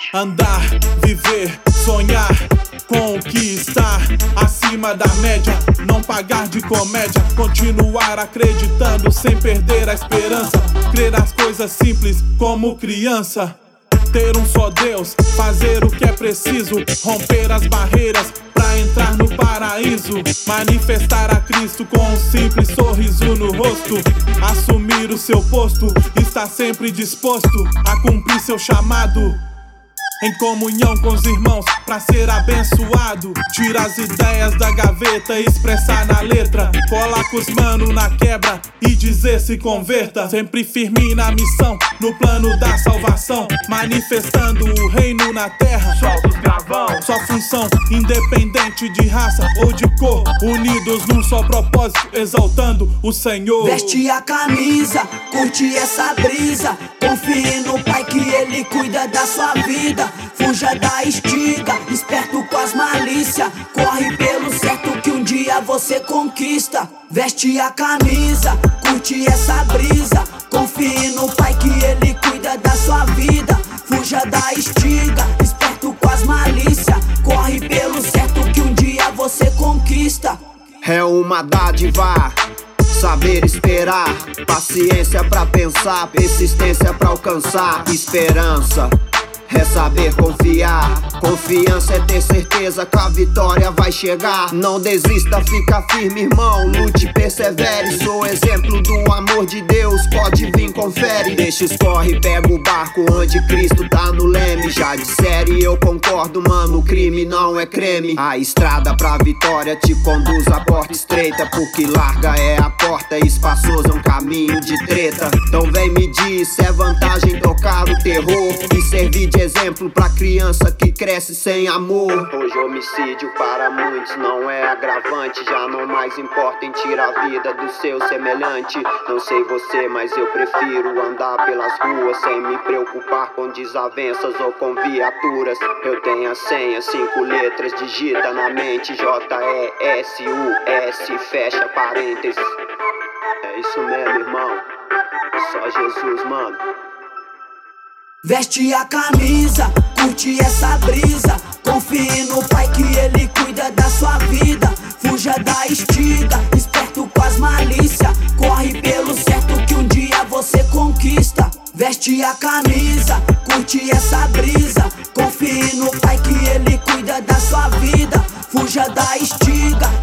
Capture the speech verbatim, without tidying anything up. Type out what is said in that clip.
Andar, viver, sonhar, conquistar acima da média, não pagar de comédia, continuar acreditando sem perder a esperança, crer nas coisas simples como criança. Ter um só Deus, fazer o que é preciso, romper as barreiras pra entrar no paraíso, manifestar a Cristo com um simples sorriso no rosto, assumir o seu posto, estar sempre disposto a cumprir seu chamado, em comunhão com os irmãos pra ser abençoado. Tira as ideias da gaveta, expressar na letra, cola com os mano na quebra e dizer se converta. Sempre firme na missão, no plano da salvação, manifestando o reino na terra. Solta os gravão, sua função, independente de raça ou de cor, unidos num só propósito, exaltando o Senhor. Veste a camisa, curte essa brisa, confie no Pai que Ele cuida da sua vida. Fuja da estiga, esperto com as malícias, corre pelo certo que um dia você conquista. Veste a camisa, curte essa brisa, confie no Pai que Ele cuida da sua vida. Fuja da estiga, esperto com as malícias, corre pelo certo que um dia você conquista. É uma dádiva saber esperar, paciência pra pensar, persistência pra alcançar. Esperança é saber confiar, confiança é ter certeza que a vitória vai chegar. Não desista, fica firme, irmão, lute, persevere. Sou exemplo do amor de Deus, pode vir, confere. Deixa escorre, pega o barco onde Cristo tá no leme. Já disseram e eu concordo, mano, o crime não é creme. A estrada pra vitória te conduz à porta estreita, porque larga é a porta e espaçoso é um caminho de treta. Então vem me diz, é vantagem tocar o terror e servir de exemplo pra criança que cresce sem amor. Hoje homicídio para muitos não é agravante, já não mais importa em tirar a vida do seu semelhante. Não sei você, mas eu prefiro andar pelas ruas sem me preocupar com desavenças ou com viaturas. Eu tenho a senha, cinco letras, digita na mente, J E S U S, fecha parênteses. É isso mesmo, irmão, só Jesus, mano. Veste a camisa, curte essa brisa, confie no Pai que Ele cuida da sua vida. Fuja da estiga, esperto com as malícias, corre pelo certo que um dia você conquista. Veste a camisa, curte essa brisa, confie no Pai que Ele cuida da sua vida. Fuja da estiga,